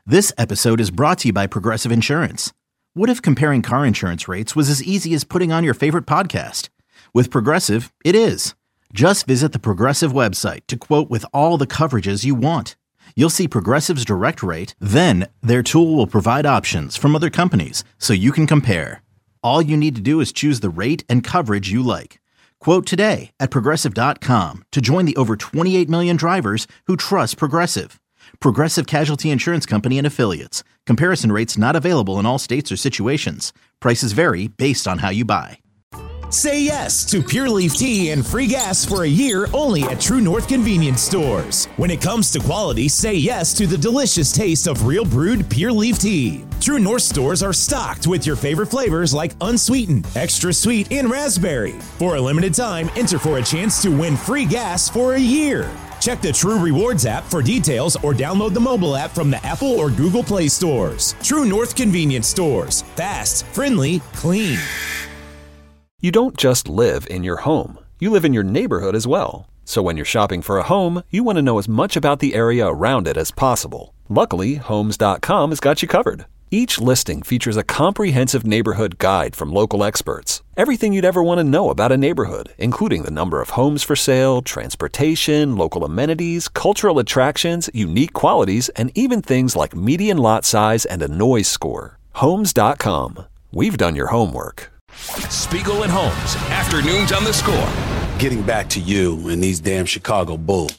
This episode is brought to you by Progressive Insurance. What if comparing car insurance rates was as easy as putting on your favorite podcast? With Progressive, it is. Just visit the Progressive website to quote with all the coverages you want. You'll see Progressive's direct rate, then their tool will provide options from other companies so you can compare. All you need to do is choose the rate and coverage you like. Quote today at Progressive.com to join the over 28 million drivers who trust Progressive. Progressive Casualty Insurance Company and Affiliates. Comparison rates not available in all states or situations. Prices vary based on how you buy. Say yes to Pure Leaf Tea and free gas for a year only at True North Convenience Stores. When it comes to quality, say yes to the delicious taste of real brewed Pure Leaf Tea. True North stores are stocked with your favorite flavors like unsweetened, extra sweet, and raspberry. For a limited time, enter for a chance to win free gas for a year. Check the True Rewards app for details or download the mobile app from the Apple or Google Play stores. True North Convenience Stores. Fast, friendly, clean. You don't just live in your home. You live in your neighborhood as well. So when you're shopping for a home, you want to know as much about the area around it as possible. Luckily, Homes.com has got you covered. Each listing features a comprehensive neighborhood guide from local experts. Everything you'd ever want to know about a neighborhood, including the number of homes for sale, transportation, local amenities, cultural attractions, unique qualities, and even things like median lot size and a noise score. Homes.com. We've done your homework. Spiegel and Holmes, afternoons on the Score. Getting back to you and these damn Chicago Bulls.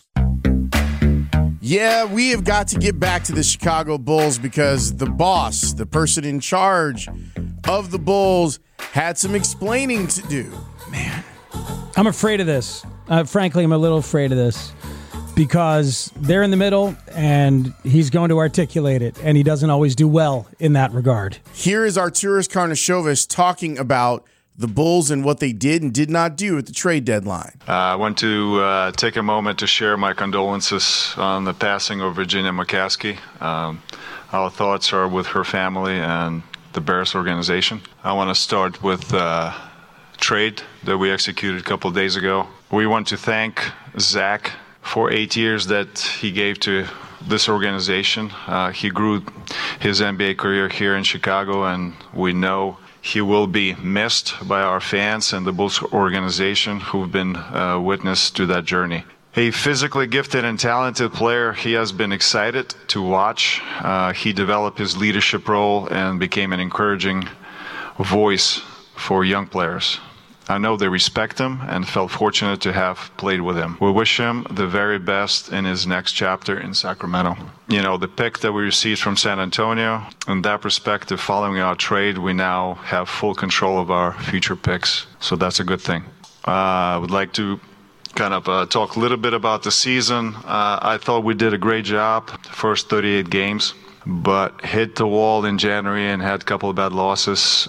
Yeah, we have got to get back to the Chicago Bulls because the boss, the person in charge of the Bulls, had some explaining to do. Man. I'm afraid of this. Frankly, I'm a little afraid of this because they're in the middle and he's going to articulate it, and he doesn't always do well in that regard. Here is Arturas Karnisovas talking about the Bulls and what they did and did not do at the trade deadline. I want to take a moment to share my condolences on the passing of Virginia McCaskey. Our thoughts are with her family and the Bears organization. I want to start with trade that we executed a couple of days ago. We want to thank Zach for 8 years that he gave to this organization. He grew his NBA career here in Chicago, and we know he will be missed by our fans and the Bulls organization who've been witness to that journey. A physically gifted and talented player, he has been excited to watch. He developed his leadership role and became an encouraging voice for young players. I know they respect him and felt fortunate to have played with him. We wish him the very best in his next chapter in Sacramento. You know, the pick that we received from San Antonio, in that perspective, following our trade, we now have full control of our future picks. So that's a good thing. I would like to kind of talk a little bit about the season. I thought we did a great job the first 38 games, but hit the wall in January and had a couple of bad losses.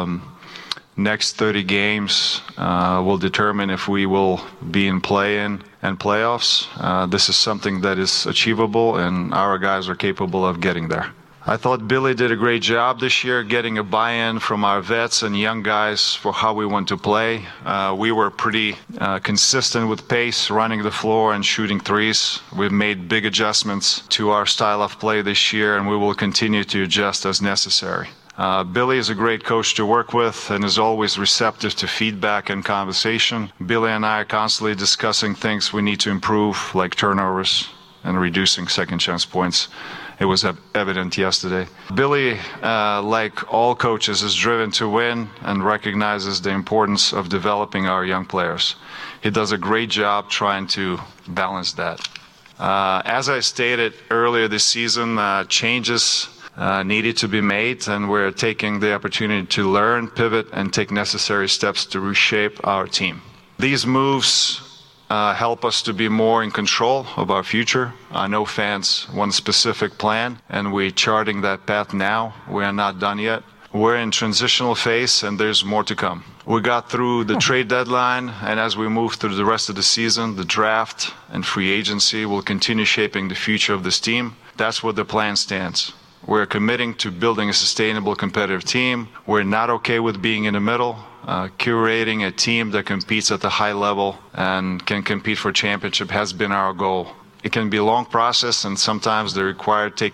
Next 30 games will determine if we will be in play-in and playoffs. This is something that is achievable, and our guys are capable of getting there. I thought Billy did a great job this year getting a buy-in from our vets and young guys for how we want to play. We were pretty consistent with pace, running the floor and shooting threes. We've made big adjustments to our style of play this year, and we will continue to adjust as necessary. Billy is a great coach to work with and is always receptive to feedback and conversation. Billy and I are constantly discussing things we need to improve, like turnovers and reducing second chance points. It was evident yesterday. Billy, like all coaches, is driven to win and recognizes the importance of developing our young players. He does a great job trying to balance that. As I stated earlier this season, changes needed to be made, and we're taking the opportunity to learn, pivot, and take necessary steps to reshape our team. These moves help us to be more in control of our future. I know fans want a specific plan, and we're charting that path now. We are not done yet. We're in transitional phase, and there's more to come. We got through the trade deadline, and as we move through the rest of the season, the draft and free agency will continue shaping the future of this team. That's where the plan stands. We're committing to building a sustainable competitive team. We're not okay with being in the middle. Curating a team that competes at the high level and can compete for championship has been our goal. It can be a long process, and sometimes they require taking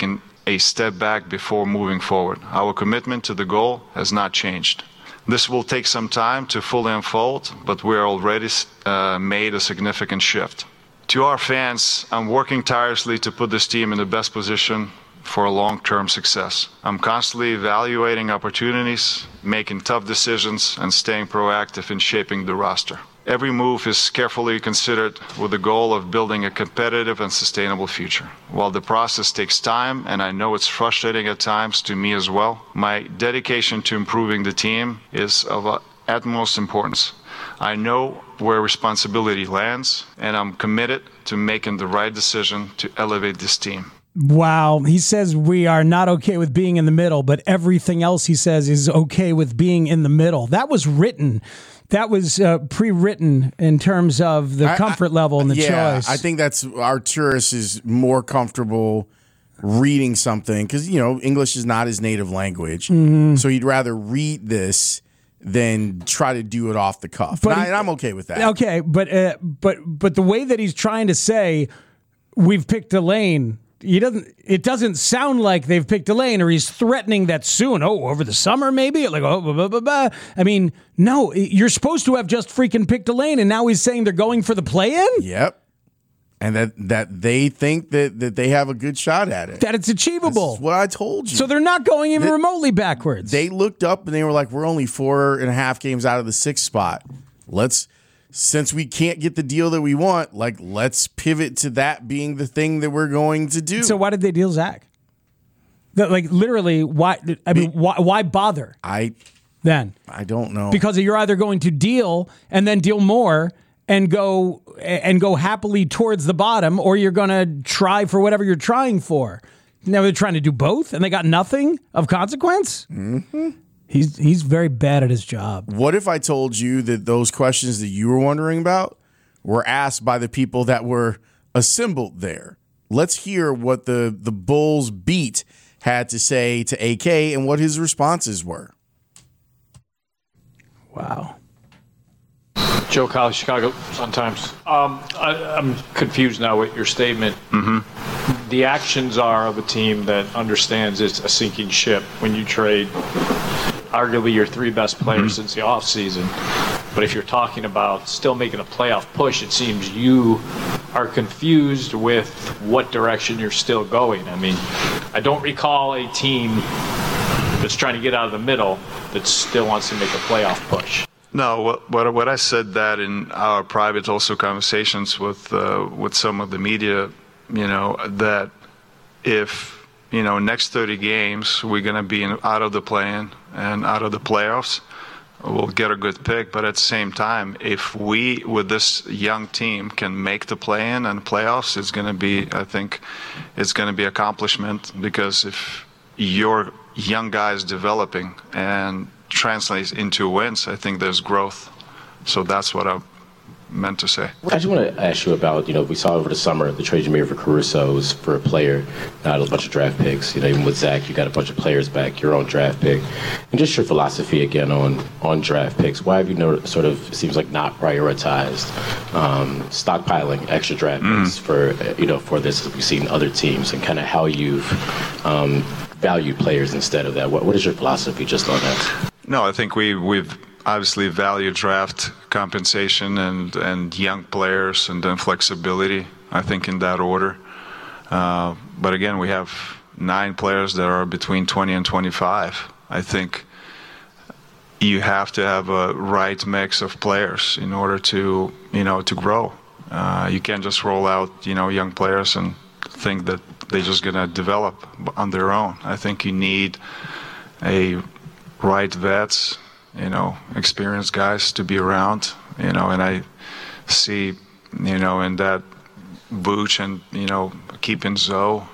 a step back before moving forward. Our commitment to the goal has not changed. This will take some time to fully unfold, but we're already made a significant shift. To our fans, I'm working tirelessly to put this team in the best position for long-term success. I'm constantly evaluating opportunities, making tough decisions, and staying proactive in shaping the roster. Every move is carefully considered with the goal of building a competitive and sustainable future. While the process takes time, and I know it's frustrating at times to me as well, my dedication to improving the team is of utmost importance. I know where responsibility lands, and I'm committed to making the right decision to elevate this team. Wow. He says we are not okay with being in the middle, but everything else he says is okay with being in the middle. That was written. That was pre-written in terms of the comfort level and the choice. I think that's Arturas is more comfortable reading something because, English is not his native language. Mm-hmm. So he'd rather read this than try to do it off the cuff. And I'm okay with that. Okay, but the way that he's trying to say we've picked a lane, it doesn't sound like they've picked a lane, or he's threatening that soon. Oh, over the summer, maybe? Like, oh, blah, blah, blah, blah. I mean, no, you're supposed to have just freaking picked a lane, and now he's saying they're going for the play-in? Yep. And that they think that they have a good shot at it. That it's achievable. That's what I told you. So they're not going even remotely backwards. They looked up and they were like, we're only 4.5 games out of the 6th spot. Since we can't get the deal that we want, let's pivot to that being the thing that we're going to do. So why did they deal Zach? Literally, why? I mean, why bother? I don't know. Because you're either going to deal and then deal more and go happily towards the bottom, or you're going to try for whatever you're trying for. Now they're trying to do both, and they got nothing of consequence. Mm-hmm. He's very bad at his job. What if I told you that those questions that you were wondering about were asked by the people that were assembled there? Let's hear what the Bulls beat had to say to AK and what his responses were. Wow. Joe Collins, Chicago Sun-Times. I'm confused now with your statement. Mm-hmm. The actions are of a team that understands it's a sinking ship when you trade arguably your 3 best players since the offseason. But if you're talking about still making a playoff push, it seems you are confused with what direction you're still going. I mean, I don't recall a team that's trying to get out of the middle that still wants to make a playoff push. No, what I said that in our private also conversations with some of the media, that if next 30 games we're going to be out of the play-in and out of the playoffs, we'll get a good pick. But at the same time, if we with this young team can make the play-in and playoffs, it's going to be, I think, it's going to be accomplishment, because if your young guys developing and translates into wins, I think there's growth. So that's what I meant to say. I just want to ask you about, we saw over the summer the trade you made for Caruso was for a player, not a bunch of draft picks. Even with Zach, you got a bunch of players back, your own draft pick. And just your philosophy again on draft picks. Why have you sort of, it seems like, not prioritized stockpiling extra draft picks for this, as we've seen other teams, and kind of how you've valued players instead of that? What is your philosophy just on that? No, I think we've obviously valued draft compensation and young players and then flexibility, I think, in that order. But again, we have 9 players that are between 20 and 25. I think you have to have a right mix of players in order to grow. You can't just roll out, young players and think that they're just going to develop on their own. I think you need a right vets, experienced guys to be around, and I see, in that Vooch and keeping Zoe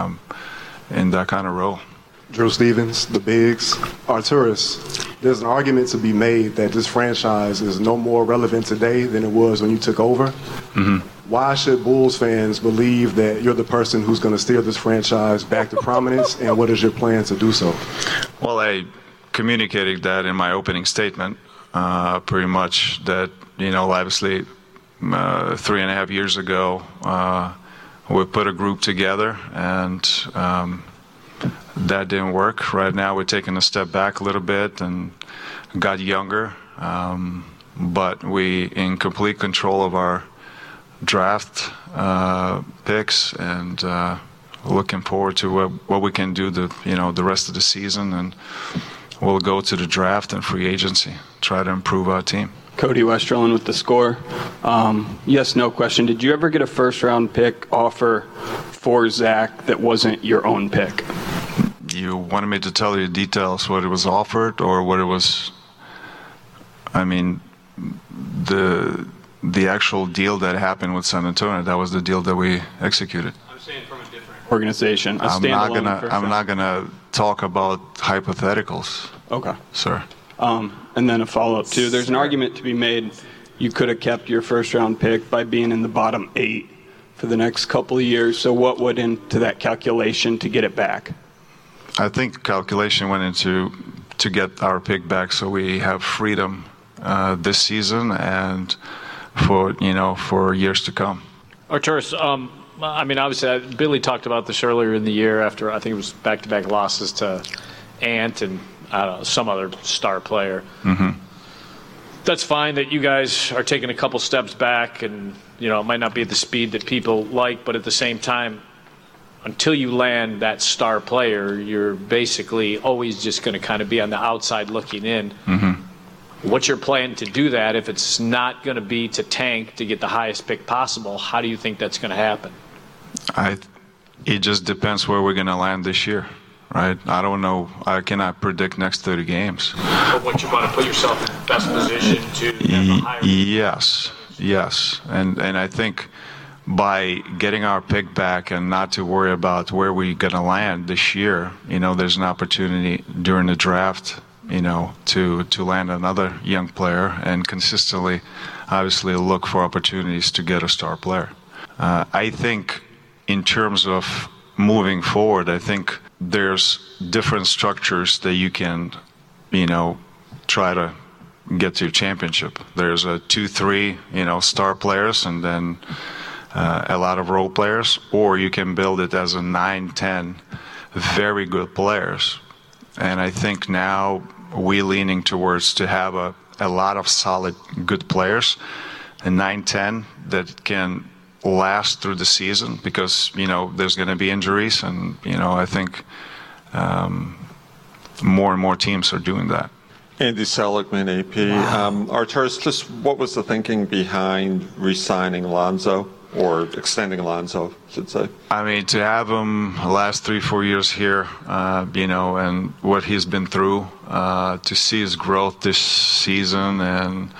in that kind of role. Drew Stevens, the Bigs, Arturas. There's an argument to be made that this franchise is no more relevant today than it was when you took over. Mm-hmm. Why should Bulls fans believe that you're the person who's going to steer this franchise back to prominence, and what is your plan to do so? Well, I communicated that in my opening statement, pretty much that, obviously 3.5 years ago, we put a group together and that didn't work. Right now we're taking a step back a little bit and got younger, but we in complete control of our draft picks, and looking forward to what we can do the rest of the season, and we'll go to the draft and free agency, try to improve our team. Cody Westerlund with The Score. Yes, no question. Did you ever get a first-round pick offer for Zach that wasn't your own pick? You wanted me to tell you details, what it was offered or what it was? I mean, the actual deal that happened with San Antonio, that was the deal that we executed. I'm saying from a different organization. I'm not gonna talk about hypotheticals. Okay, sir. And then a follow-up too. There's an argument to be made. You could have kept your first-round pick by being in the bottom 8 for the next couple of years. So what went into that calculation to get it back? I think calculation went into to get our pick back, so we have freedom this season and for years to come. Arturas, I mean, obviously, Billy talked about this earlier in the year after I think it was back-to-back losses to Ant and I don't know, some other star player. Mm-hmm. That's fine that you guys are taking a couple steps back, and it might not be at the speed that people like, but at the same time, until you land that star player, you're basically always just going to kind of be on the outside looking in. Mm-hmm. What's your plan to do that if it's not going to be to tank to get the highest pick possible? How do you think that's going to happen? It just depends where we're going to land this year, right? I don't know. I cannot predict next 30 games. But what you want to put yourself in the best position to have a higher... Yes. And I think by getting our pick back and not to worry about where we're going to land this year, there's an opportunity during the draft, to land another young player and consistently, obviously, look for opportunities to get a star player. I think in terms of moving forward, I think there's different structures that you can, try to get to a championship. There's a 2-3, star players and then a lot of role players, or you can build it as a 9-10 very good players. And I think now we're leaning towards to have a lot of solid good players, a 9-10 that can last through the season because, there's going to be injuries. And, I think more and more teams are doing that. Andy Seligman, AP. Wow. Arturas, just what was the thinking behind re-signing Lonzo, or extending Lonzo, I should say? I mean, to have him the last 3-4 years here, and what he's been through, to see his growth this season and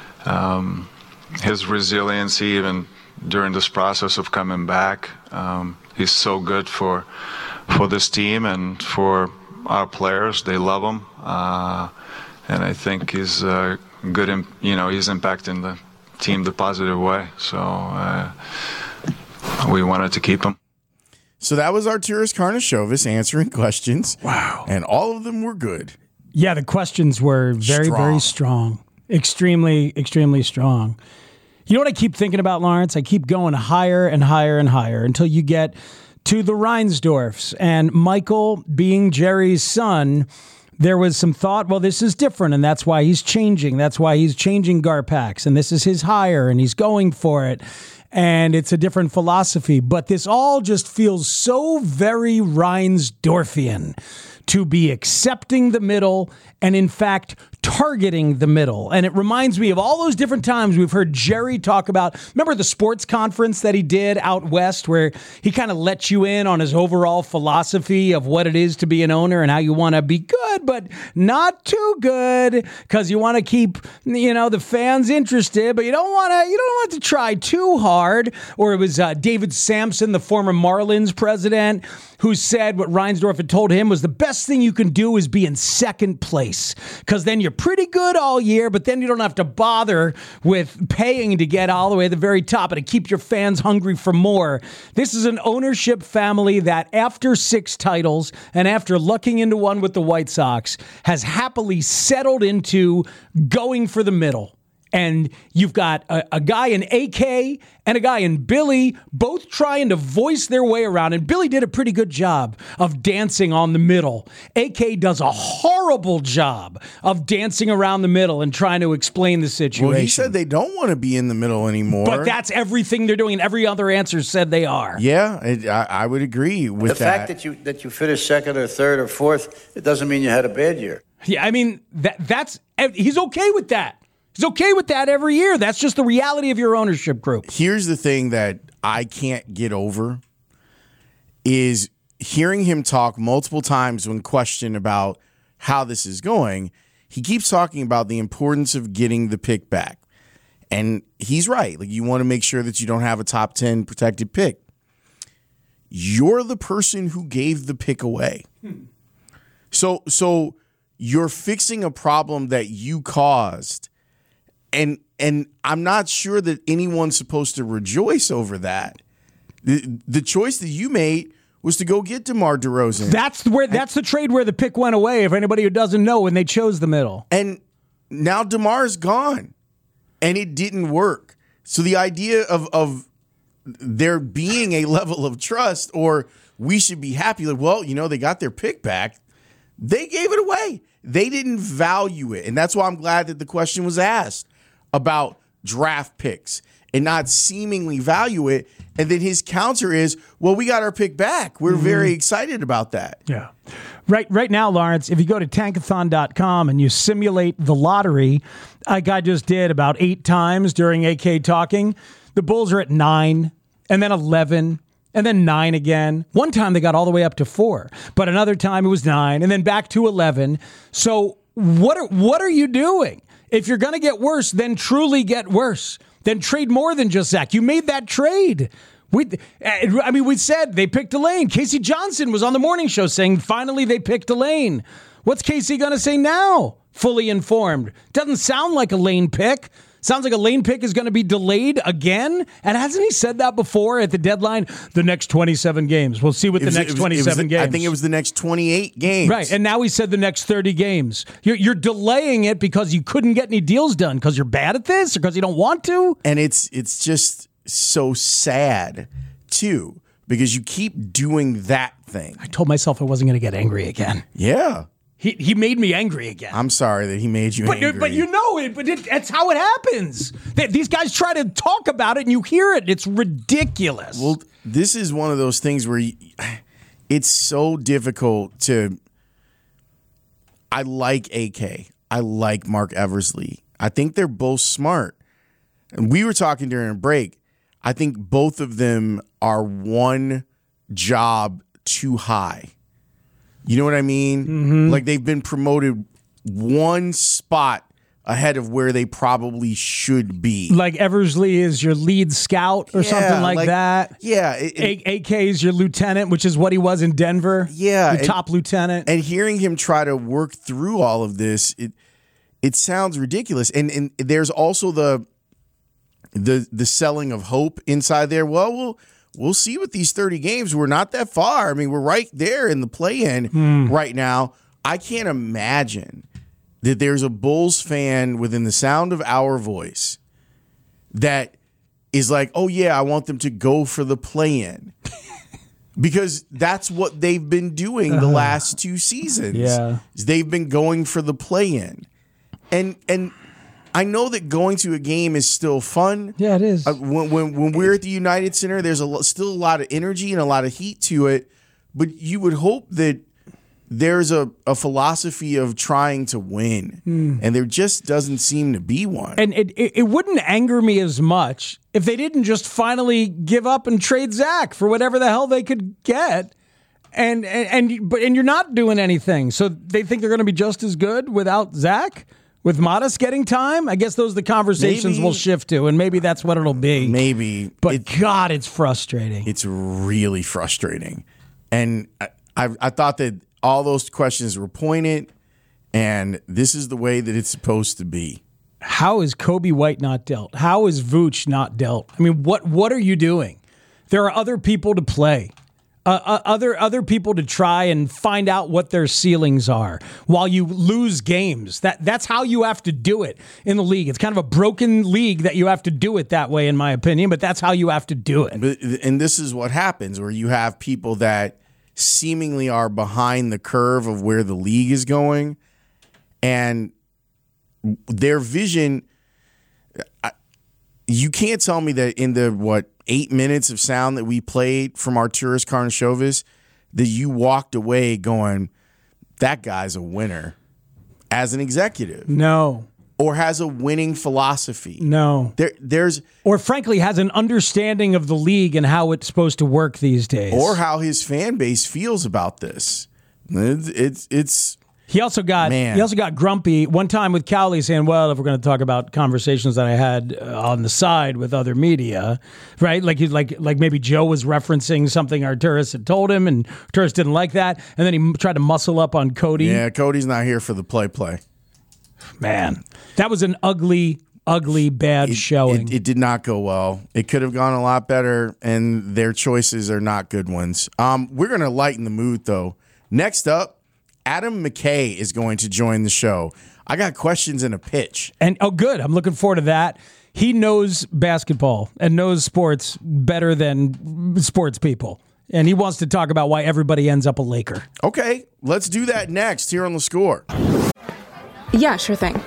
his resiliency even during this process of coming back. He's so good for this team and for our players. They love him. And I think he's good in, he's impacting the team the positive way. So we wanted to keep him. So that was Arturas Karnisovas answering questions. Wow. And all of them were good. Yeah, the questions were very, very strong. Extremely, extremely strong. You know what I keep thinking about, Lawrence? I keep going higher and higher and higher until you get to the Reinsdorfs. And Michael, being Jerry's son, there was some thought, well, this is different, and that's why he's changing. That's why he's changing Garpax, and this is his hire, and he's going for it. And it's a different philosophy. But this all just feels so very Reinsdorfian to be accepting the middle and, in fact, targeting the middle. And it reminds me of all those different times we've heard Jerry talk about, remember the sports conference that he did out west where he kind of let you in on his overall philosophy of what it is to be an owner and how you want to be good, but not too good because you want to keep, the fans interested, but you don't want to try too hard. Or it was David Sampson, the former Marlins president, who said what Reinsdorf had told him was the best thing you can do is be in second place because then you're pretty good all year, but then you don't have to bother with paying to get all the way to the very top and to keep your fans hungry for more. This is an ownership family that after 6 titles and after lucking into one with the White Sox has happily settled into going for the middle. And you've got a guy in AK and a guy in Billy, both trying to voice their way around. And Billy did a pretty good job of dancing on the middle. AK does a horrible job of dancing around the middle and trying to explain the situation. Well, he said they don't want to be in the middle anymore. But that's everything they're doing, and every other answer said they are. Yeah, I would agree with that. The fact that you finished second or third or fourth, it doesn't mean you had a bad year. Yeah, I mean, that's he's okay with that. He's okay with that every year. That's just the reality of your ownership group. Here's the thing that I can't get over is hearing him talk multiple times when questioned about how this is going. He keeps talking about the importance of getting the pick back. And he's right. Like, you want to make sure that you don't have a top 10 protected pick. You're the person who gave the pick away. So you're fixing a problem that you caused. And I'm not sure that anyone's supposed to rejoice over that. The choice that you made was to go get DeMar DeRozan. That's the trade where the pick went away, if anybody who doesn't know, when they chose the middle. And now DeMar's gone. And it didn't work. So the idea of there being a level of trust, or we should be happy, like, well, they got their pick back. They gave it away. They didn't value it. And that's why I'm glad that the question was asked about draft picks and not seemingly value it. And then his counter is, well, we got our pick back. We're very excited about that. Yeah. Right now, Lawrence, if you go to tankathon.com and you simulate the lottery, like I just did about 8 times during AK talking, the Bulls are at 9 and then 11 and then 9 again. One time they got all the way up to 4, but another time it was 9 and then back to 11. So what are you doing? If you're going to get worse, then truly get worse. Then trade more than just Zach. You made that trade. We said they picked Elaine. Casey Johnson was on the morning show saying finally they picked Elaine. What's Casey going to say now? Fully informed. Doesn't sound like a Lane pick. Sounds like a Lane pick is going to be delayed again. And hasn't he said that before at the deadline? The next 27 games. We'll see what the next 27 games. I think it was the next 28 games. Right. And now he said the next 30 games. You're delaying it because you couldn't get any deals done because you're bad at this or because you don't want to. And it's just so sad, too, because you keep doing that thing. I told myself I wasn't going to get angry again. Yeah. He made me angry again. I'm sorry that he made you angry. But you know it. But that's how it happens. These guys try to talk about it, and you hear it. It's ridiculous. Well, this is one of those things where it's so difficult to. I like AK. I like Mark Eversley. I think they're both smart. And we were talking during a break. I think both of them are one job too high. You know what I mean? Mm-hmm. Like they've been promoted one spot ahead of where they probably should be. Like Eversley is your lead scout or something like that. Yeah. AK is your lieutenant, which is what he was in Denver. Yeah. Your top lieutenant. And hearing him try to work through all of this, it sounds ridiculous. And there's also the selling of hope inside there. Well, we'll see with these 30 games. We're not that far. I mean, we're right there in the play-in right now. I can't imagine that there's a Bulls fan within the sound of our voice that is like, oh, yeah, I want them to go for the play-in. Because that's what they've been doing the last 2 seasons. Yeah. They've been going for the play-in. And I know that going to a game is still fun. Yeah, it is. When we're at the United Center, there's still a lot of energy and a lot of heat to it. But you would hope that there's a philosophy of trying to win. And there just doesn't seem to be one. And it wouldn't anger me as much if they didn't just finally give up and trade Zach for whatever the hell they could get. And you're not doing anything. So they think they're going to be just as good without Zach? With Modest getting time? I guess those are the conversations we'll shift to, and maybe that's what it'll be. Maybe. But God, it's frustrating. It's really frustrating. And I thought that all those questions were pointed, and this is the way that it's supposed to be. How is Kobe White not dealt? How is Vooch not dealt? I mean, what are you doing? There are other people to play. other people to try and find out what their ceilings are while you lose games. That's how you have to do it in the league. It's kind of a broken league that you have to do it that way, in my opinion, but that's how you have to do it. And this is what happens where you have people that seemingly are behind the curve of where the league is going, and their vision, you can't tell me that in the, 8 minutes of sound that we played from Arturas Karnisovas, that you walked away going, that guy's a winner as an executive. No. Or has a winning philosophy. No. Or frankly has an understanding of the league and how it's supposed to work these days. Or how his fan base feels about this. It's He also got grumpy one time with Cowley saying, well, if we're going to talk about conversations that I had on the side with other media, right? Like maybe Joe was referencing something Arturas had told him, and Arturas didn't like that. And then he tried to muscle up on Cody. Yeah, Cody's not here for the play. Man, that was an ugly, bad showing. It did not go well. It could have gone a lot better, and their choices are not good ones. We're going to lighten the mood, though. Next up, Adam McKay is going to join the show. I got questions and a pitch. And good. I'm looking forward to that. He knows basketball and knows sports better than sports people. And he wants to talk about why everybody ends up a Laker. Okay, let's do that next here on The Score. Yeah, sure thing.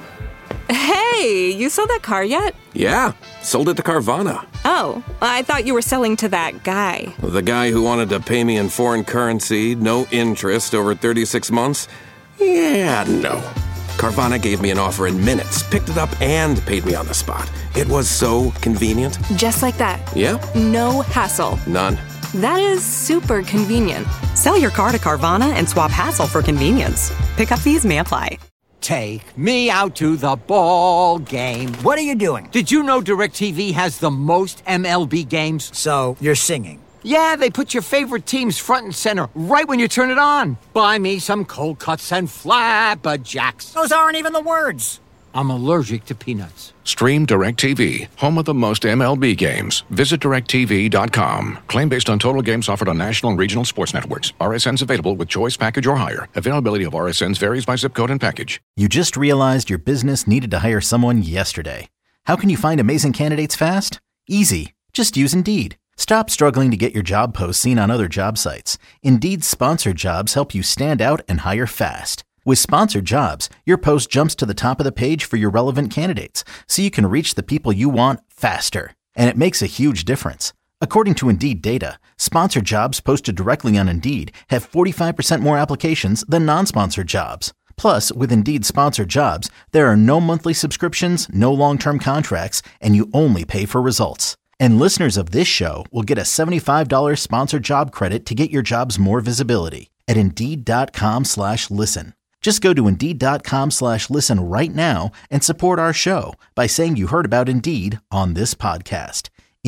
Hey, you sold that car yet? Yeah, sold it to Carvana. Oh, I thought you were selling to that guy. The guy who wanted to pay me in foreign currency, no interest, over 36 months? Yeah, no. Carvana gave me an offer in minutes, picked it up, and paid me on the spot. It was so convenient. Just like that. Yeah? No hassle. None. That is super convenient. Sell your car to Carvana and swap hassle for convenience. Pickup fees may apply. Take me out to the ball game. What are you doing? Did you know DirecTV has the most MLB games? So, you're singing. Yeah, they put your favorite teams front and center right when you turn it on. Buy me some cold cuts and flapjacks. Those aren't even the words. I'm allergic to peanuts. Stream DirecTV, home of the most MLB games. Visit DirecTV.com. Claim based on total games offered on national and regional sports networks. RSNs available with choice package or higher. Availability of RSNs varies by zip code and package. You just realized your business needed to hire someone yesterday. How can you find amazing candidates fast? Easy. Just use Indeed. Stop struggling to get your job posts seen on other job sites. Indeed's sponsored jobs help you stand out and hire fast. With sponsored jobs, your post jumps to the top of the page for your relevant candidates, so you can reach the people you want faster. And it makes a huge difference. According to Indeed data, sponsored jobs posted directly on Indeed have 45% more applications than non-sponsored jobs. Plus, with Indeed sponsored jobs, there are no monthly subscriptions, no long-term contracts, and you only pay for results. And listeners of this show will get a $75 sponsored job credit to get your jobs more visibility at Indeed.com/listen. Just go to Indeed.com/listen right now and support our show by saying you heard about Indeed on this podcast.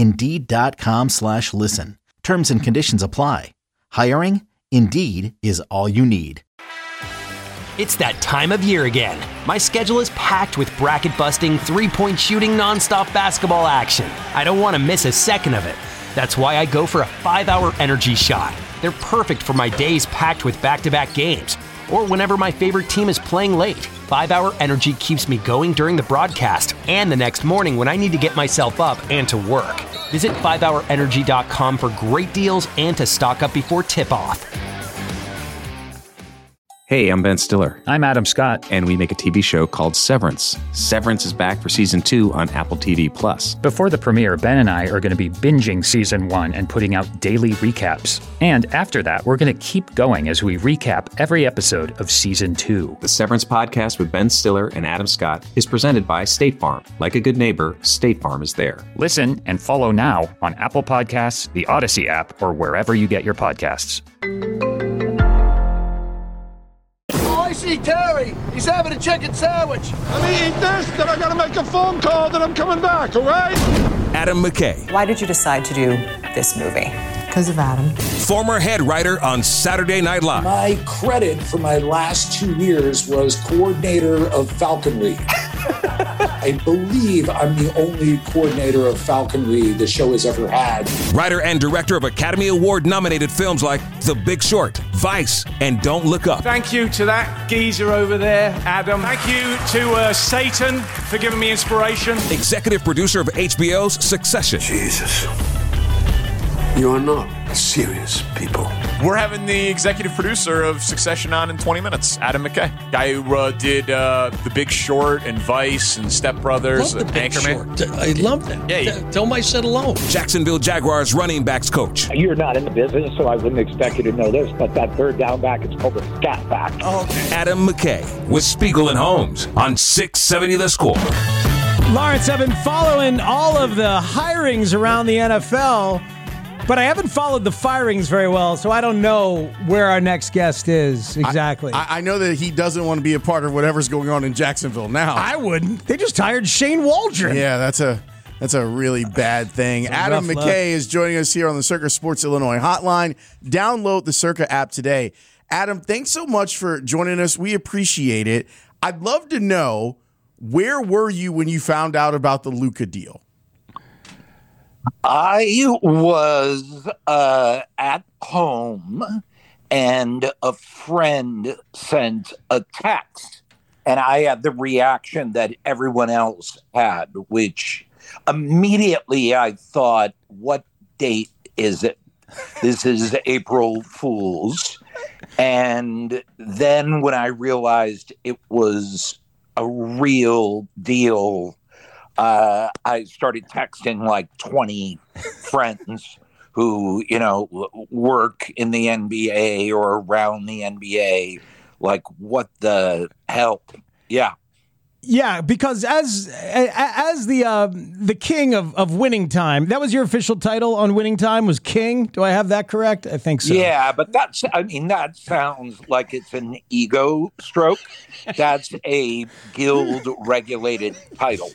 Indeed.com/listen. Terms and conditions apply. Hiring? Indeed is all you need. It's that time of year again. My schedule is packed with bracket-busting, three-point shooting, nonstop basketball action. I don't want to miss a second of it. That's why I go for a 5-hour energy shot. They're perfect for my days packed with back-to-back games, or whenever my favorite team is playing late. 5-hour energy keeps me going during the broadcast and the next morning when I need to get myself up and to work. Visit 5hourenergy.com for great deals and to stock up before tip-off. Hey, I'm Ben Stiller. I'm Adam Scott. And we make a TV show called Severance. Severance is back for Season 2 on Apple TV+. Before the premiere, Ben and I are going to be binging Season 1 and putting out daily recaps. And after that, we're going to keep going as we recap every episode of Season 2. The Severance podcast with Ben Stiller and Adam Scott is presented by State Farm. Like a good neighbor, State Farm is there. Listen and follow now on Apple Podcasts, the Odyssey app, or wherever you get your podcasts. I see Terry. He's having a chicken sandwich. I'm eating this, then I gotta make a phone call that I'm coming back, all right? Adam McKay. Why did you decide to do this movie? Because of Adam. Former head writer on Saturday Night Live. My credit for my last 2 years was coordinator of falconry. I believe I'm the only coordinator of falconry the show has ever had. Writer and director of Academy Award-nominated films like The Big Short, Vice, and Don't Look Up. Thank you to that geezer over there, Adam. Thank you to Satan for giving me inspiration. Executive producer of HBO's Succession. Jesus. You are not serious people. We're having the executive producer of Succession on in 20 minutes, Adam McKay. Guy who did The Big Short and Vice and Step Brothers. Love The Big Anchorman. Short. I love that. Yeah, Tell my set alone. Jacksonville Jaguars running backs coach. You're not in the business, so I wouldn't expect you to know this, but that third down back is called a scat back. Oh, okay. Adam McKay with Spiegel and Holmes on 670 The Score. Lawrence, I've been following all of the hirings around the NFL, but I haven't followed the firings very well, so I don't know where our next guest is exactly. I know that he doesn't want to be a part of whatever's going on in Jacksonville now. I wouldn't. They just hired Shane Waldron. Yeah, that's a really bad thing. Adam McKay is joining us here on the Circa Sports Illinois hotline. Download the Circa app today. Adam, thanks so much for joining us. We appreciate it. I'd love to know, where were you when you found out about the Luka deal? I was at home, and a friend sent a text, and I had the reaction that everyone else had, which immediately I thought, what date is it? This is April Fool's. And then when I realized it was a real deal, I started texting like 20 friends who, work in the NBA or around the NBA. Like, what the hell? Yeah. Yeah, because as the king of Winning Time, that was your official title on Winning Time, was king. Do I have that correct? I think so. Yeah, but that sounds like it's an ego stroke. That's a guild-regulated title.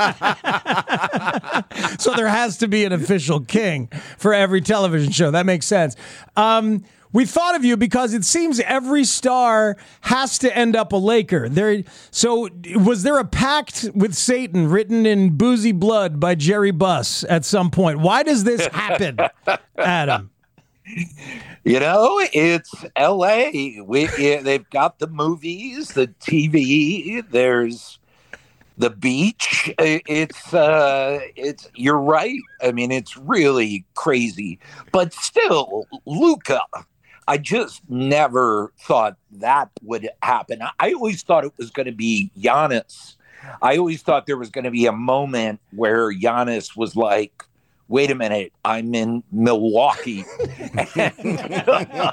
So there has to be an official king for every television show. That makes sense. We thought of you because it seems every star has to end up a Laker. So was there a pact with Satan written in boozy blood by Jerry Buss at some point? Why does this happen, Adam? It's L.A. They've got the movies, the TV, there's the beach. It's you're right. I mean, it's really crazy. But still, Luka, I just never thought that would happen. I always thought it was going to be Giannis. I always thought there was going to be a moment where Giannis was like, wait a minute, I'm in Milwaukee. And,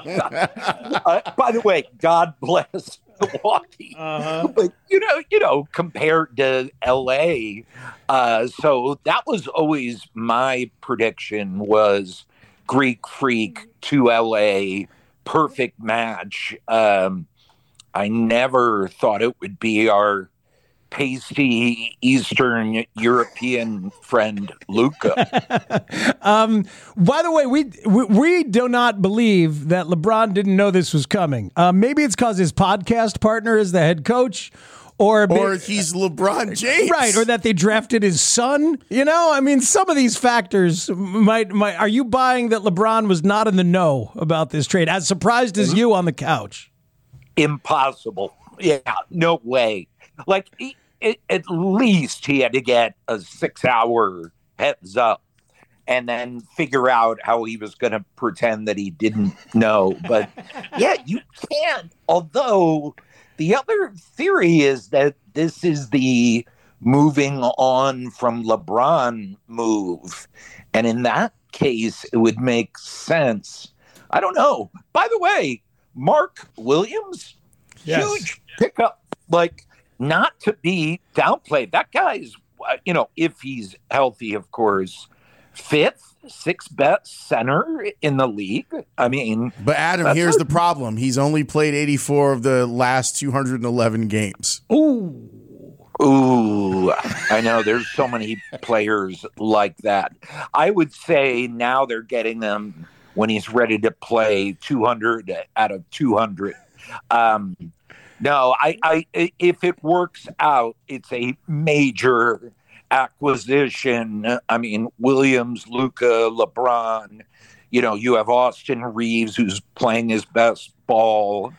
by the way, God bless Milwaukee. But, compared to L.A., so that was always my prediction, was Greek Freak to L.A., perfect match. I never thought it would be our pasty Eastern European friend Luka. By the way, we do not believe that LeBron didn't know this was coming. Maybe it's because his podcast partner is the head coach, or he's LeBron James, right? Or that they drafted his son. Some of these factors might. Are you buying that LeBron was not in the know about this trade? As surprised as you on the couch? Impossible. Yeah, no way. Like, at least he had to get a 6-hour heads up and then figure out how he was going to pretend that he didn't know. But yeah, you can't. Although the other theory is that this is the moving on from LeBron move. And in that case, it would make sense. I don't know. By the way, Mark Williams, yes. Huge pickup. Like, not to be downplayed. That guy's, if he's healthy, of course, 5th, 6th best center in the league. But Adam, here's the problem. He's only played 84 of the last 211 games. Ooh, I know. There's so many players like that. I would say now they're getting him when he's ready to play 200 out of 200. No, I if it works out, it's a major acquisition. I mean, Williams, Luka, LeBron. You know, you have Austin Reeves, who's playing his best ball.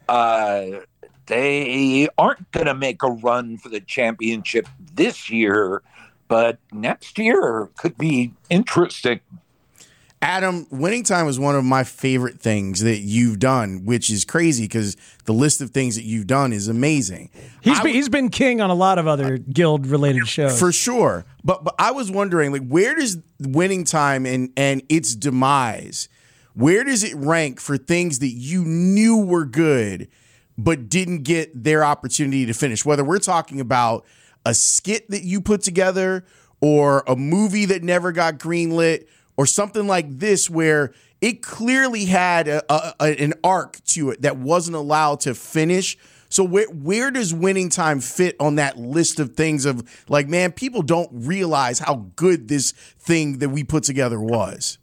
They aren't going to make a run for the championship this year, but next year could be interesting. Adam, Winning Time is one of my favorite things that you've done, which is crazy because the list of things that you've done is amazing. He's been king on a lot of other Guild-related shows. For sure. But I was wondering, like, where does Winning Time and its demise, where does it rank for things that you knew were good but didn't get their opportunity to finish? Whether we're talking about a skit that you put together or a movie that never got greenlit, or something like this where it clearly had an arc to it that wasn't allowed to finish. So where does Winning Time fit on that list of things of, like, man, people don't realize how good this thing that we put together was?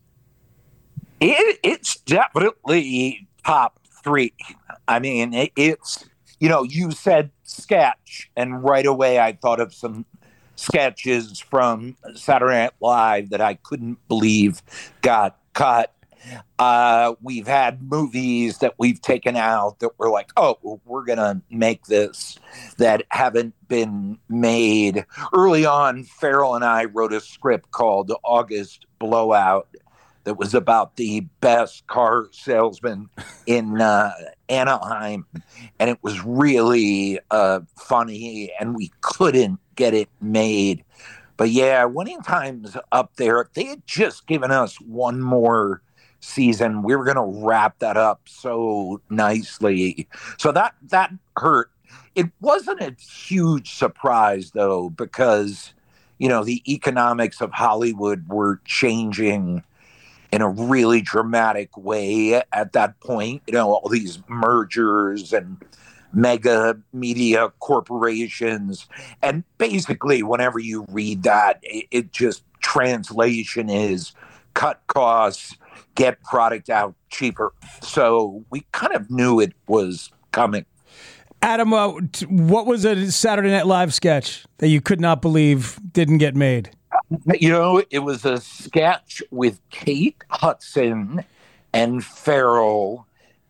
It's definitely top 3. I mean, it's, you know, you said sketch, and right away I thought of some sketches from Saturday Night Live that I couldn't believe got cut. We've had movies that we've taken out that we're like, oh, we're going to make this, that haven't been made. Early on, Farrell and I wrote a script called August Blowout that was about the best car salesman in Anaheim. And it was really funny, and we couldn't get it made. But yeah, Winning Time's up there. If they had just given us one more season, we were going to wrap that up so nicely. So that hurt. It wasn't a huge surprise, though, because, you know, the economics of Hollywood were changing in a really dramatic way at that point. You know, all these mergers and mega media corporations. And basically, whenever you read that, it just, translation is cut costs, get product out cheaper. So we kind of knew it was coming. Adam, what was a Saturday Night Live sketch that you could not believe didn't get made? You know, it was a sketch with Kate Hudson and Farrell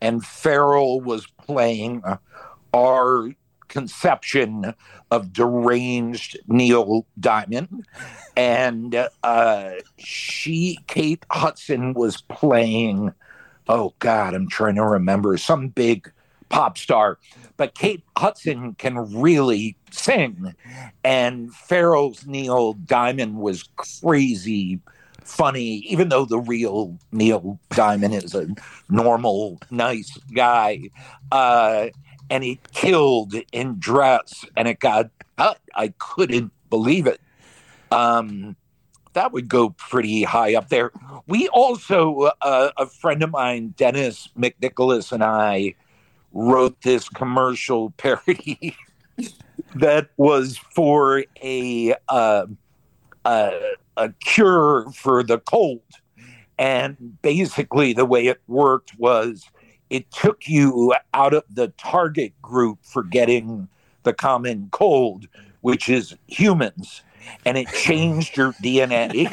was playing our conception of deranged Neil Diamond. And Kate Hudson was playing, oh God, I'm trying to remember, some big pop star. But Kate Hudson can really sing. And Farrell's Neil Diamond was crazy funny, even though the real Neil Diamond is a normal, nice guy. And he killed in Dress, and it got cut. I couldn't believe it. That would go pretty high up there. We also, a friend of mine, Dennis McNicholas, and I wrote this commercial parody that was for a cure for the cold. And basically the way it worked was it took you out of the target group for getting the common cold, which is humans, and it changed your DNA.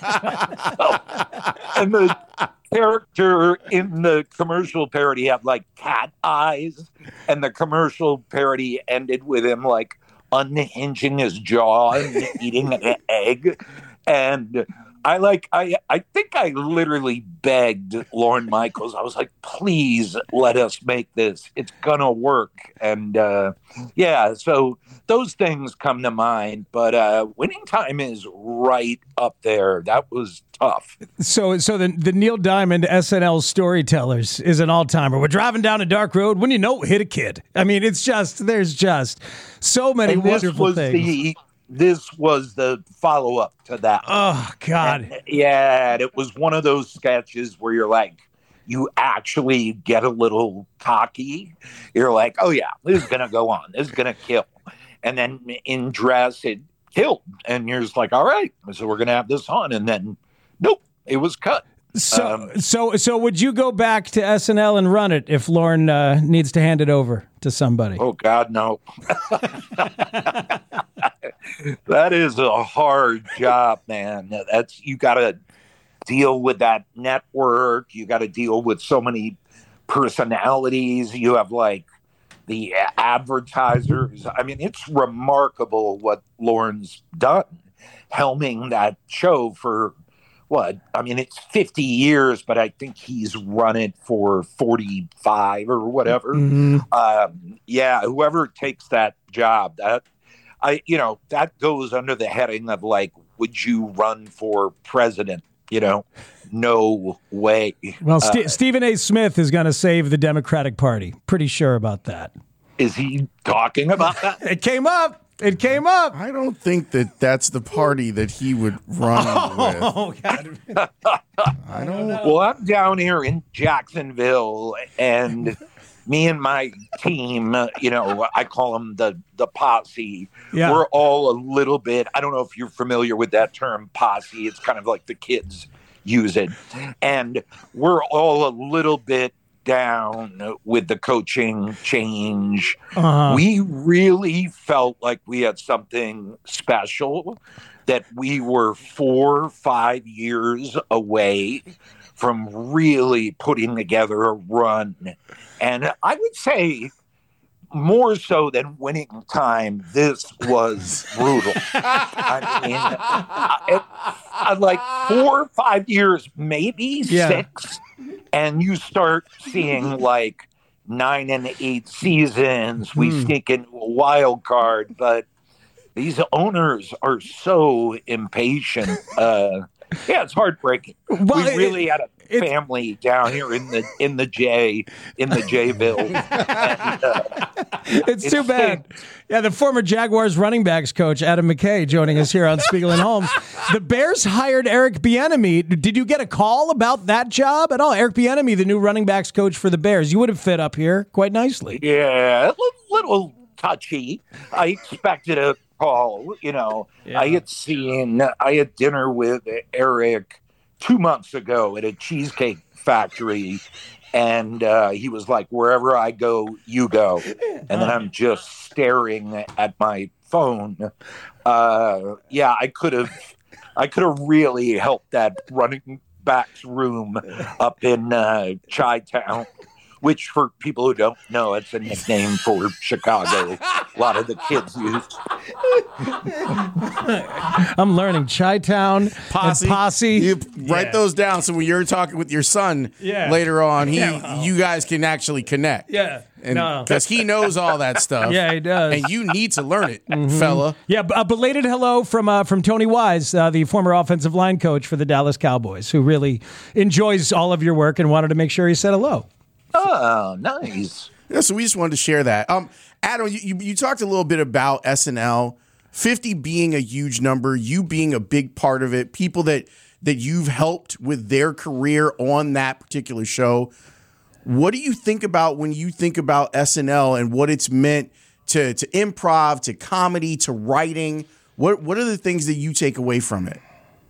And the character in the commercial parody had like cat eyes, and the commercial parody ended with him like unhinging his jaw and eating an egg. And I think I literally begged Lorne Michaels. I was like, please let us make this. It's gonna work. And yeah, so those things come to mind. But Winning Time is right up there. That was tough. So the Neil Diamond SNL Storytellers is an all-timer. We're driving down a dark road. When you know, hit a kid. I mean, there's just so many wonderful things. This was the follow-up to that. Oh, God. And, yeah, and it was one of those sketches where you're like, you actually get a little cocky. You're like, oh, yeah, this is going to go on. This is going to kill. And then in Dress, it killed. And you're just like, all right, so we're going to have this on. And then, nope, it was cut. So would you go back to SNL and run it if Lorne needs to hand it over to somebody? Oh God, no. That is a hard job, man. You got to deal with that network. You got to deal with so many personalities. You have like the advertisers. I mean, it's remarkable what Lorne's done, helming that show for what? I mean, it's 50 years, but I think he's run it for 45 or whatever. Yeah, whoever takes that job, that goes under the heading of like, would you run for president? No way. Well, Stephen A. Smith is going to save the Democratic Party. Pretty sure about that. Is he talking about that? It came up. I don't think that's the party that he would run with. Oh, God. I don't know. Well, I'm down here in Jacksonville, and me and my team, I call them the posse. Yeah. We're all a little bit, I don't know if you're familiar with that term, posse. It's kind of like the kids use it. And we're all a little bit down with the coaching change. We really felt like we had something special, that we were 4 or 5 years away from really putting together a run. And I would say more so than winning time, this was brutal. I mean, like 4 or 5 years, maybe 6. And you start seeing like 9 and 8 seasons. We sneak into a wild card, but these owners are so impatient. It's heartbreaking. Well, we really had a family down here in the Jayville. It's too bad. Yeah, the former Jaguars running backs coach, Adam McKay, joining us here on Spiegel and Holmes. The Bears hired Eric Bieniemy. Did you get a call about that job at all? Eric Bieniemy, the new running backs coach for the Bears. You would have fit up here quite nicely. Yeah, a little touchy. I expected a call. I had dinner with Eric 2 months ago at a cheesecake factory, and he was like, wherever I go, you go. And then I'm just staring at my phone. I could have really helped that running backs room up in Chi-Town, which for people who don't know, it's a nickname for Chicago. A lot of the kids use. I'm learning Chi-Town, Posse. You write those down so when you're talking with your son later on, you guys can actually connect. Yeah. Because he knows all that stuff. Yeah, he does. And you need to learn it, fella. Yeah, a belated hello from Tony Wise, the former offensive line coach for the Dallas Cowboys, who really enjoys all of your work and wanted to make sure he said hello. Oh, nice. Yeah, so we just wanted to share that. Adam, you talked a little bit about SNL, 50 being a huge number, you being a big part of it, people that you've helped with their career on that particular show. What do you think about when you think about SNL and what it's meant to improv, to comedy, to writing? What are the things that you take away from it?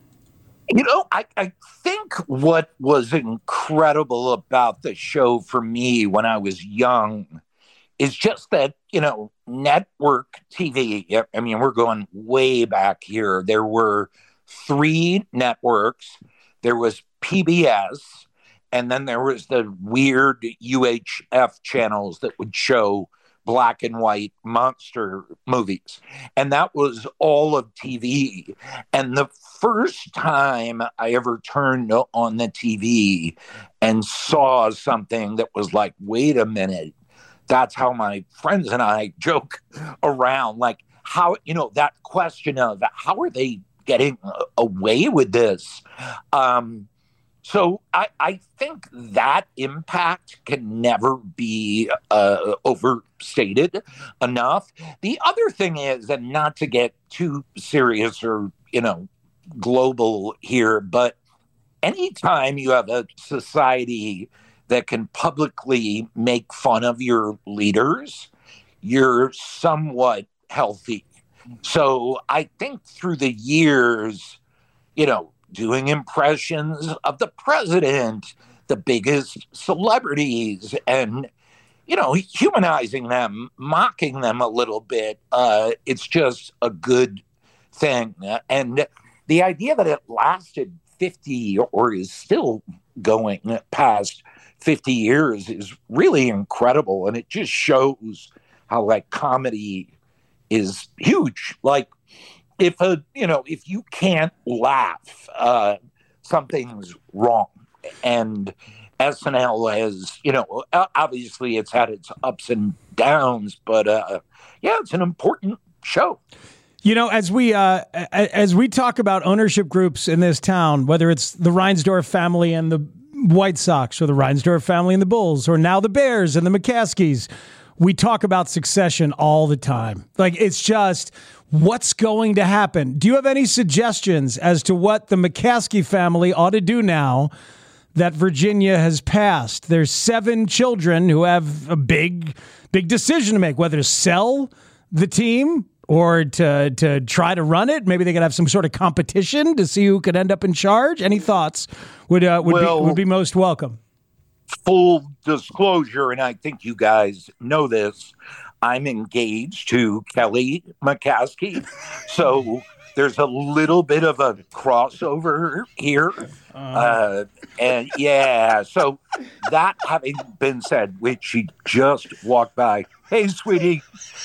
I think what was incredible about the show for me when I was young is just that, network TV. I mean, we're going way back here. There were 3 networks. There was PBS, and then there was the weird UHF channels that would show black and white monster movies. And that was all of TV. And the first time I ever turned on the TV and saw something that was like, wait a minute, that's how my friends and I joke around. Like, how, that question of how are they getting away with this? So I think that impact can never be overstated enough. The other thing is, and not to get too serious or, global here, but anytime you have a society that can publicly make fun of your leaders, you're somewhat healthy. So I think through the years, doing impressions of the president, the biggest celebrities, and, humanizing them, mocking them a little bit. It's just a good thing. And the idea that it lasted 50 or is still going past 50 years is really incredible. And it just shows how comedy is huge. If you can't laugh, something's wrong. And SNL has, obviously it's had its ups and downs, but it's an important show. As we talk about ownership groups in this town, whether it's the Reinsdorf family and the White Sox, or the Reinsdorf family and the Bulls, or now the Bears and the McCaskies, we talk about succession all the time. It's just what's going to happen. Do you have any suggestions as to what the McCaskey family ought to do now that Virginia has passed? There's 7 children who have a big decision to make, whether to sell the team or to try to run it. Maybe they could have some sort of competition to see who could end up in charge. Any thoughts would be most welcome. Full disclosure, and I think you guys know this, I'm engaged to Kelly McCaskey. So there's a little bit of a crossover here. And yeah, so that having been said, which she just walked by, hey, sweetie,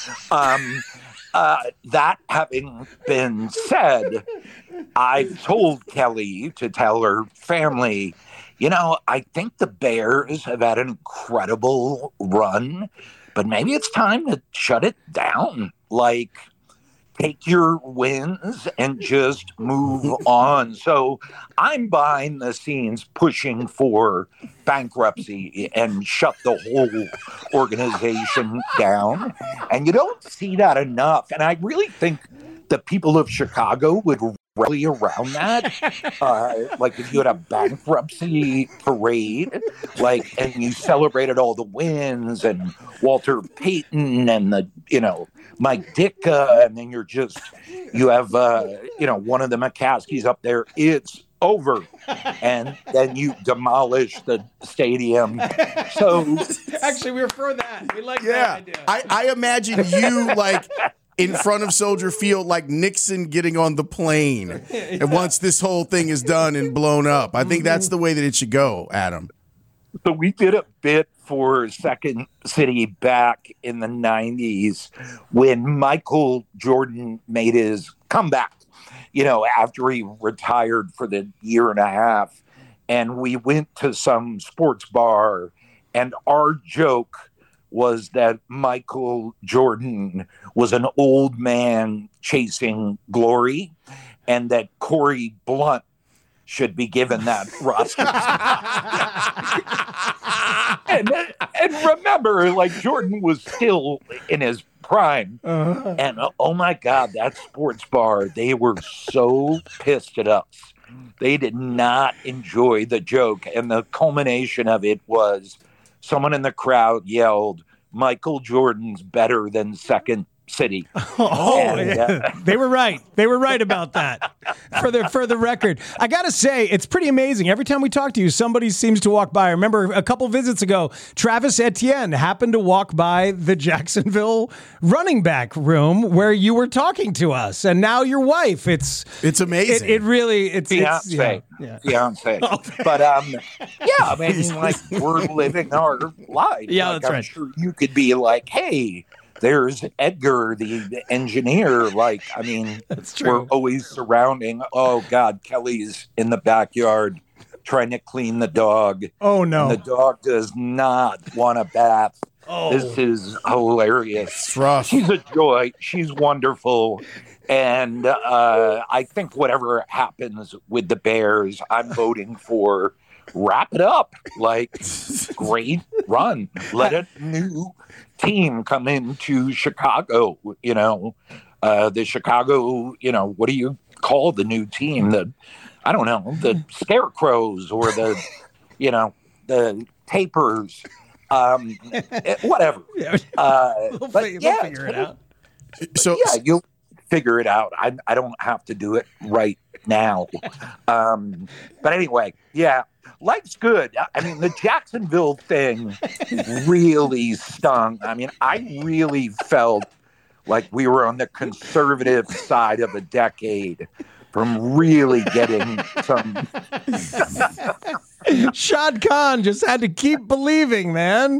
that having been said, I've told Kelly to tell her family, I think the Bears have had an incredible run, but maybe it's time to shut it down. Take your wins and just move on. So I'm behind the scenes pushing for bankruptcy and shut the whole organization down. And you don't see that enough. And I really think the people of Chicago would rally around that. If you had a bankruptcy parade, and you celebrated all the wins and Walter Payton and Mike Ditka, and then you have one of the McCaskies up there. It's over. And then you demolish the stadium. So actually, we're for that. We like that idea. I imagine you in front of Soldier Field, like Nixon getting on the plane. And once this whole thing is done and blown up, I think that's the way that it should go, Adam. So we did a bit for Second City back in the 90s when Michael Jordan made his comeback, after he retired for the year and a half. And we went to some sports bar, and our joke was that Michael Jordan was an old man chasing glory, and that Corey Blunt should be given that roster. and remember, Jordan was still in his prime. And oh my God, that sports bar, they were so pissed at us. They did not enjoy the joke. And the culmination of it was someone in the crowd yelled, Michael Jordan's better than Second City. They were right. They were right about that. For the record, I gotta say, it's pretty amazing. Every time we talk to you, somebody seems to walk by. I remember a couple visits ago, Travis Etienne happened to walk by the Jacksonville running back room where you were talking to us, and now your wife. It's amazing. It really it's Fiance. But I mean, we're living our life. Yeah, that's right. I'm sure you could be like, hey, there's Edgar, the engineer. That's true. We're always surrounding. Oh God, Kelly's in the backyard trying to clean the dog. Oh no, and the dog does not want a bath. Oh, this is hilarious. It's rough. She's a joy. She's wonderful. And I think whatever happens with the Bears, I'm voting for wrap it up. Great run. Let a new team come into Chicago. The Chicago, what do you call the new team? I don't know, the Scarecrows or the Tapers. Whatever. We'll figure it out. So you'll figure it out. I don't have to do it right now. But anyway, yeah, life's good. I mean, the Jacksonville thing really stung. I mean, I really felt like we were on the conservative side of a decade from really getting some. Shad Khan just had to keep believing, man.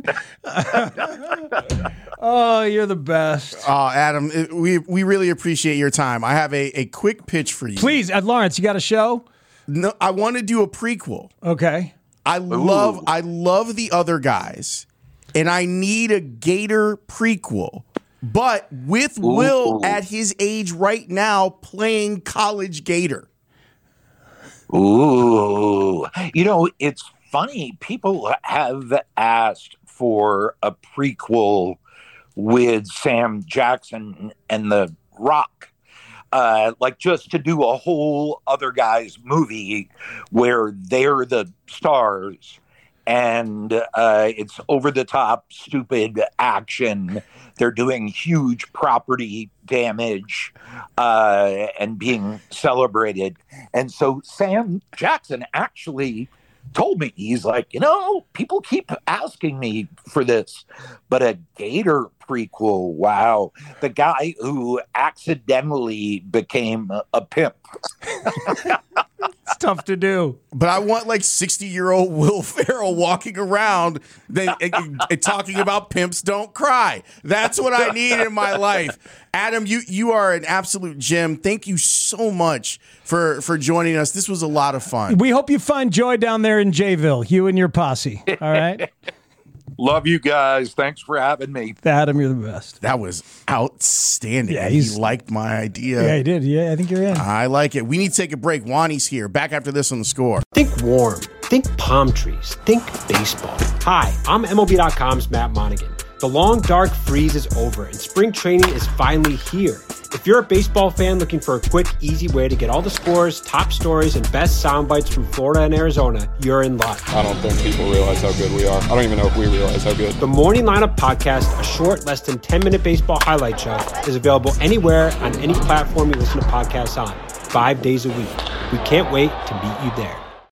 Oh, you're the best. Oh, Adam, we really appreciate your time. I have a quick pitch for you. Please, Lawrence, you got a show? No, I want to do a prequel. Okay. I love The Other Guys, and I need a Gator prequel, but with Will at his age right now playing college Gator. Ooh, it's funny. People have asked for a prequel with Sam Jackson and The Rock, like just to do a whole Other Guys movie where they're the stars and it's over the top, stupid action. They're doing huge property damage and being celebrated. And so Sam Jackson actually told me, he's like, people keep asking me for this, but a Gator prequel, wow. The guy who accidentally became a pimp. It's tough to do. But I want like 60-year-old Will Ferrell walking around talking about pimps don't cry. That's what I need in my life. Adam, you are an absolute gem. Thank you so much for joining us. This was a lot of fun. We hope you find joy down there in Jayville, you and your posse. All right? Love you guys. Thanks for having me. Adam, you're the best. That was outstanding. Yeah, he liked my idea. Yeah, he did. Yeah, I think you're in. I like it. We need to take a break. Wani's here. Back after this on The Score. Think warm. Think palm trees. Think baseball. Hi, I'm MLB.com's Matt Monaghan. The long, dark freeze is over, and spring training is finally here. If you're a baseball fan looking for a quick, easy way to get all the scores, top stories, and best sound bites from Florida and Arizona, you're in luck. I don't think people realize how good we are. I don't even know if we realize how good. The Morning Lineup Podcast, a short, less than 10-minute baseball highlight show, is available anywhere on any platform you listen to podcasts on, 5 days a week. We can't wait to meet you there.